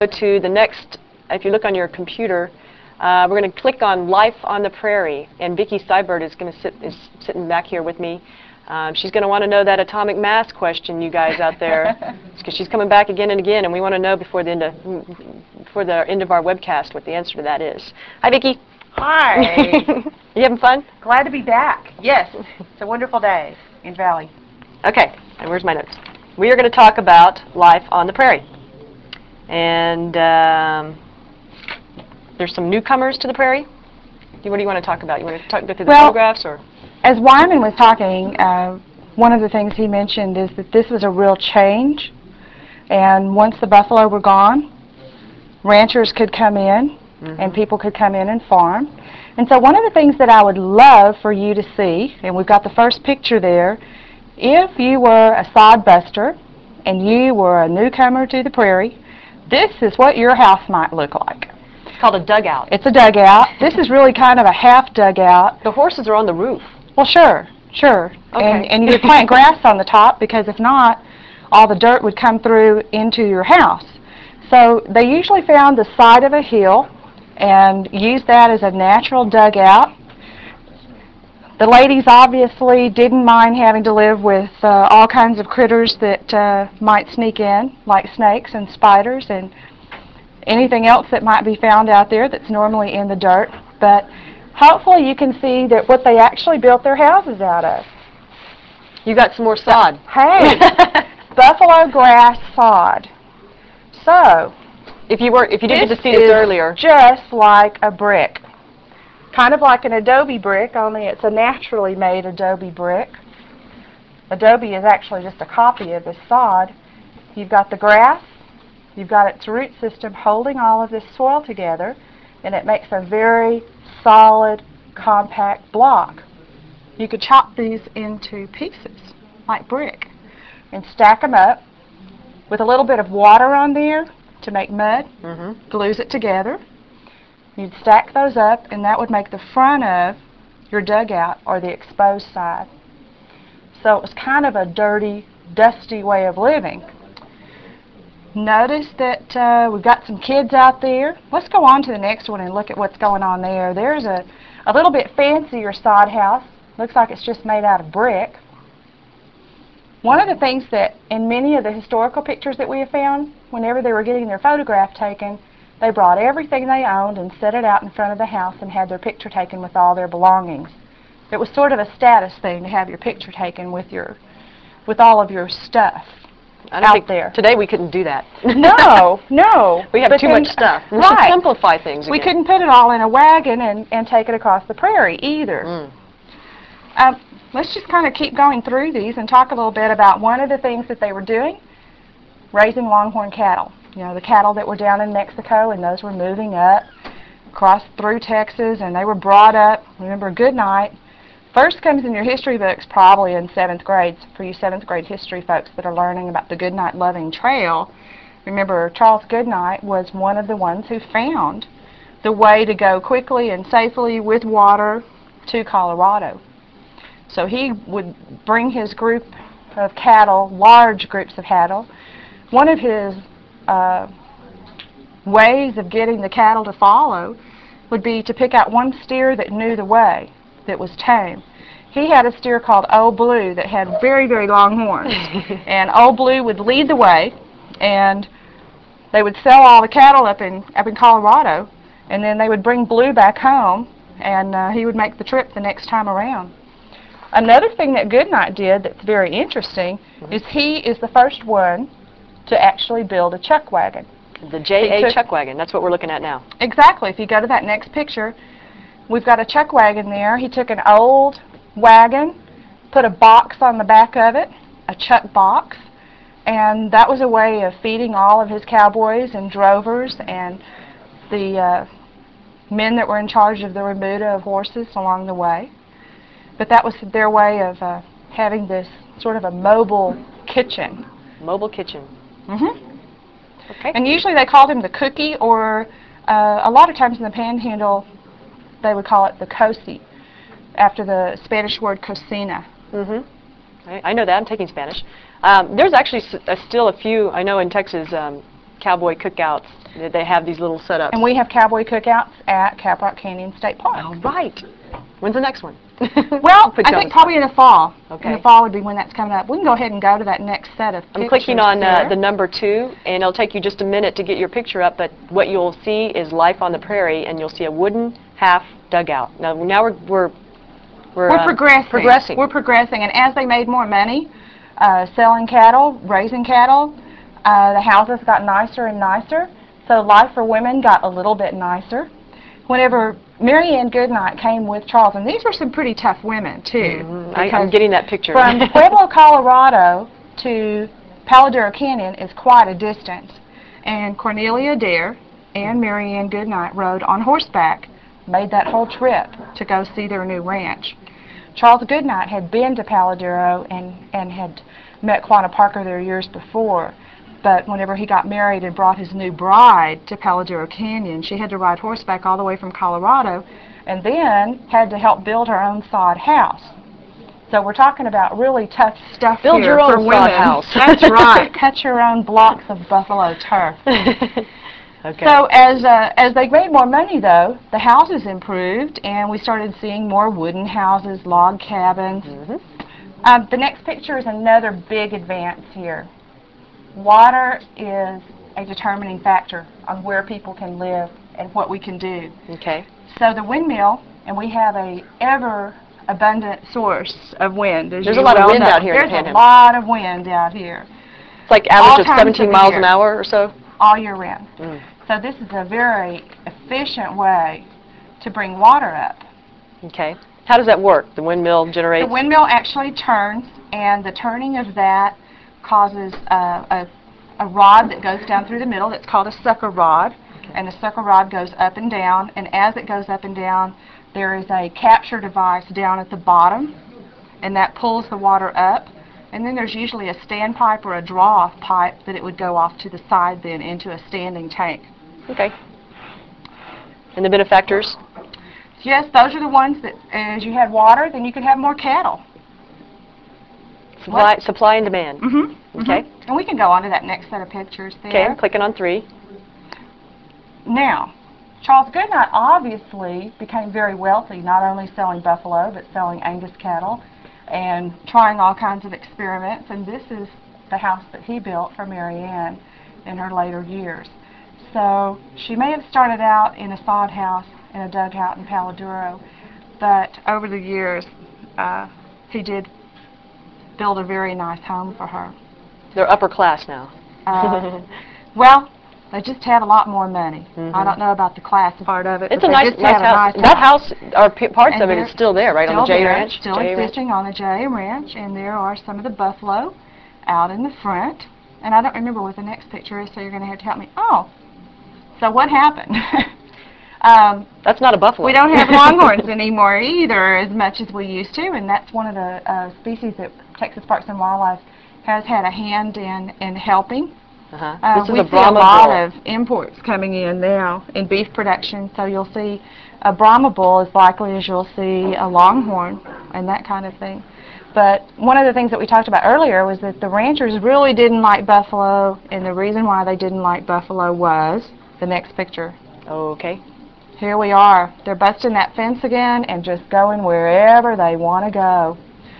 to the next, if you look on your computer, we're going to click on Life on the Prairie, and Vicki Seibert is going to sitting back here with me. She's going to want to know that atomic mass question, you guys out there, because she's coming back again and again, and we want to know before the end of our webcast what the answer to that is. Hi, Vicki. Hi. You having fun? Glad to be back. Yes, it's a wonderful day in Valley. Okay, and where's my notes? We are going to talk about life on the prairie. And there's some newcomers to the prairie. What do you want to talk about? You want to go through the photographs? Or? As Wyman was talking, one of the things he mentioned is that this was a real change. And once the buffalo were gone, ranchers could come in, and people could come in and farm. And so one of the things that I would love for you to see, and we've got the first picture there, if you were a sod buster and you were a newcomer to the prairie, this is what your house might look like. It's called a dugout. It's a dugout. This is really kind of a half dugout. The horses are on the roof. Well, sure. Okay. And you would plant grass on the top, because if not, all the dirt would come through into your house. So they usually found the side of a hill and used that as a natural dugout. The ladies obviously didn't mind having to live with all kinds of critters that might sneak in, like snakes and spiders and anything else that might be found out there that's normally in the dirt. But hopefully you can see that what they actually built their houses out of. You got some more sod. Hey, buffalo grass sod. So, if you didn't get to see this earlier, just like a brick. Kind of like an adobe brick, only it's a naturally made adobe brick. Adobe is actually just a copy of this sod. You've got the grass, you've got its root system holding all of this soil together, and it makes a very solid, compact block. You could chop these into pieces, like brick, and stack them up with a little bit of water on there to make mud, glues it together. You'd stack those up, and that would make the front of your dugout, or the exposed side. So it was kind of a dirty, dusty way of living. Notice that we've got some kids out there. Let's go on to the next one and look at what's going on there. There's a little bit fancier sod house. Looks like it's just made out of brick. One of the things that in many of the historical pictures that we have found, whenever they were getting their photograph taken, they brought everything they owned and set it out in front of the house and had their picture taken with all their belongings. It was sort of a status thing to have your picture taken with all of your stuff out there. Today we couldn't do that. No. We have too much stuff. We should simplify things again. We couldn't put it all in a wagon and take it across the prairie either. Let's just kind of keep going through these and talk a little bit about one of the things that they were doing, raising longhorn cattle. You know, the cattle that were down in Mexico, and those were moving up across through Texas, and they were brought up. Remember, Goodnight first comes in your history books probably in 7th grade. For you 7th grade history folks that are learning about the Goodnight Loving Trail, remember Charles Goodnight was one of the ones who found the way to go quickly and safely with water to Colorado. So he would bring his group of cattle, large groups of cattle. One of his ways of getting the cattle to follow would be to pick out one steer that knew the way, that was tame. He had a steer called Old Blue that had very, very long horns. And Old Blue would lead the way, and they would sell all the cattle up in Colorado, and then they would bring Blue back home, and he would make the trip the next time around. Another thing that Goodnight did that's very interesting is he is the first one to actually build a chuck wagon. The J.A. chuck wagon, that's what we're looking at now. Exactly. If you go to that next picture, we've got a chuck wagon there. He took an old wagon, put a box on the back of it, a chuck box, and that was a way of feeding all of his cowboys and drovers and the men that were in charge of the remuda of horses along the way. But that was their way of having this sort of a mobile kitchen. Mobile kitchen. Okay. And usually they called him the cookie, or a lot of times in the Panhandle they would call it the cosi, after the Spanish word cocina. I know that. I'm taking Spanish. There's actually still a few, I know in Texas, cowboy cookouts. They have these little setups. And we have cowboy cookouts at Caprock Canyon State Park. All right. When's the next one? Well, I think probably in the fall. Okay. In the fall would be when that's coming up. We can go ahead and go to that next set of pictures. I'm clicking on here. the number 2, and it'll take you just a minute to get your picture up, but what you'll see is Life on the Prairie, and you'll see a wooden half dugout. Now we're progressing. We're progressing, and as they made more money selling cattle, raising cattle, the houses got nicer and nicer, so life for women got a little bit nicer. Whenever Mary Ann Goodnight came with Charles, and these were some pretty tough women, too. I'm getting that picture. From Pueblo, Colorado to Palo Duro Canyon is quite a distance, and Cornelia Dare and Mary Ann Goodnight rode on horseback, made that whole trip to go see their new ranch. Charles Goodnight had been to Palo Duro and had met Quanah Parker there years before, but whenever he got married and brought his new bride to Palo Duro Canyon, she had to ride horseback all the way from Colorado and then had to help build her own sod house. So we're talking about really tough stuff Build here your own for women. sod house. That's right. Cut your own blocks of buffalo turf. Okay. So as they made more money, though, the houses improved, and we started seeing more wooden houses, log cabins. The next picture is another big advance here. Water is a determining factor on where people can live and what we can do. Okay. So the windmill, and we have a ever-abundant source of wind. There's a lot of wind out here in the There's Panhandle. a lot of wind out here. It's like average of 17 miles an hour or so? All year round. So this is a very efficient way to bring water up. Okay. How does that work? The windmill generates? The windmill actually turns, and the turning of that causes a rod that goes down through the middle that's called a sucker rod, and the sucker rod goes up and down, and as it goes up and down, there is a capture device down at the bottom, and that pulls the water up, and then there's usually a standpipe or a draw-off pipe that it would go off to the side then into a standing tank. Okay. And the benefactors? Yes, those are the ones that as you had water, then you could have more cattle. Supply and demand. Okay. And we can go on to that next set of pictures there. Okay, I'm clicking on 3. Now, Charles Goodnight obviously became very wealthy, not only selling buffalo, but selling Angus cattle and trying all kinds of experiments. And this is the house that he built for Mary Ann in her later years. So she may have started out in a sod house in a dugout in Palo Duro, but over the years, he did build a very nice home for her. They're upper class now. Well, they just have a lot more money. I don't know about the class part of it. It's a nice house. That house, or parts of it, is still there, right, on the J Ranch? Still existing on the J Ranch, and there are some of the buffalo out in the front. And I don't remember what the next picture is, so you're going to have to help me. Oh, so what happened? That's not a buffalo. We don't have longhorns anymore either as much as we used to, and that's one of the species that Texas Parks and Wildlife has had a hand in helping. This is we a see Brahma a lot bull. of imports coming in now in beef production, so you'll see a Brahma bull as likely as you'll see a longhorn and that kind of thing. But one of the things that we talked about earlier was that the ranchers really didn't like buffalo, and the reason why they didn't like buffalo was the next picture. Okay. Here we are. They're busting that fence again and just going wherever they want to go.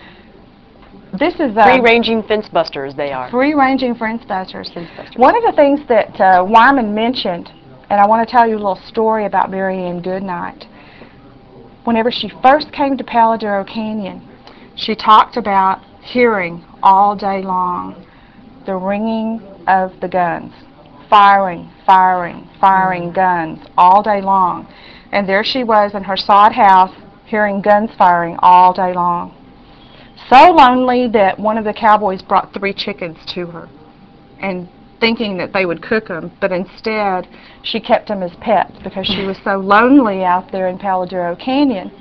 This is free-ranging fence busters, they are. Free-ranging fence busters. One of the things that Wyman mentioned, and I want to tell you a little story about Mary Ann Goodnight. Whenever she first came to Palo Duro Canyon, she talked about hearing all day long the ringing of the guns. Firing, firing, firing guns all day long. And there she was in her sod house hearing guns firing all day long. So lonely that one of the cowboys brought 3 chickens to her and thinking that they would cook them, but instead she kept them as pets because she was so lonely out there in Palo Duro Canyon.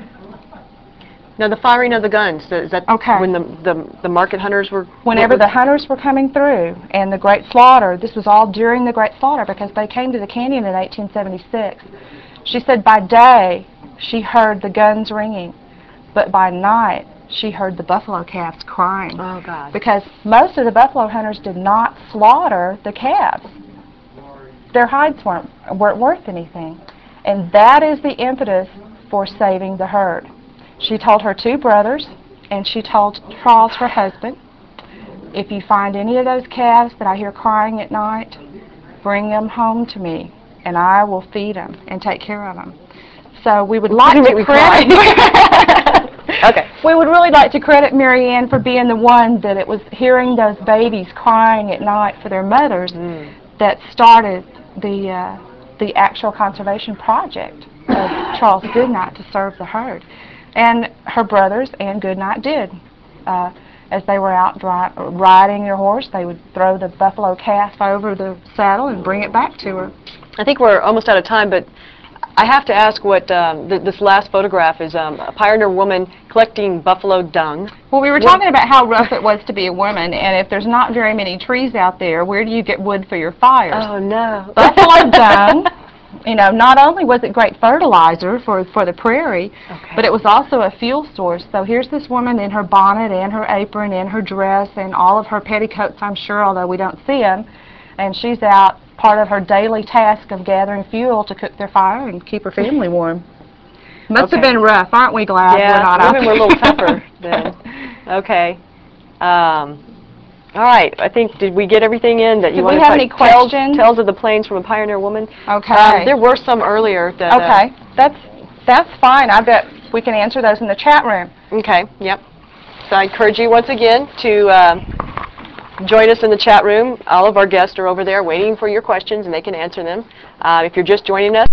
Now the firing of the guns, is that when the market hunters were... Whenever the hunters were coming through and the Great Slaughter, this was all during the Great Slaughter because they came to the canyon in 1876. She said by day she heard the guns ringing, but by night she heard the buffalo calves crying. Oh, God. Because most of the buffalo hunters did not slaughter the calves. their hides weren't worth anything. And that is the impetus for saving the herd. She told her 2 brothers, and she told Charles, her husband, if you find any of those calves that I hear crying at night, bring them home to me, and I will feed them and take care of them. So we would like to credit. Okay. We would really like to credit Mary Ann for being the one that it was hearing those babies crying at night for their mothers that started the actual conservation project of Charles Goodnight to serve the herd. And her brothers and Goodnight did. As they were out riding their horse, they would throw the buffalo calf over the saddle and bring it back to her. I think we're almost out of time, but I have to ask what this last photograph is. A pioneer woman collecting buffalo dung. Well, we were talking about how rough it was to be a woman, and if there's not very many trees out there, where do you get wood for your fires? Oh, no. Buffalo dung. You know, not only was it great fertilizer for the prairie, but it was also a fuel source. So here's this woman in her bonnet and her apron and her dress and all of her petticoats, I'm sure, although we don't see them. And she's out, part of her daily task of gathering fuel to cook their fire and keep her family warm. Must have been rough. Aren't we glad we're not out there? Yeah, women were a little tougher then. Okay. All right. I think, did we get everything in that you want to have any questions? Tales of the Plains from a Pioneer Woman? Okay. There were some earlier that... Okay. That's fine. I bet we can answer those in the chat room. Okay. Yep. So I encourage you once again to join us in the chat room. All of our guests are over there waiting for your questions, and they can answer them. If you're just joining us,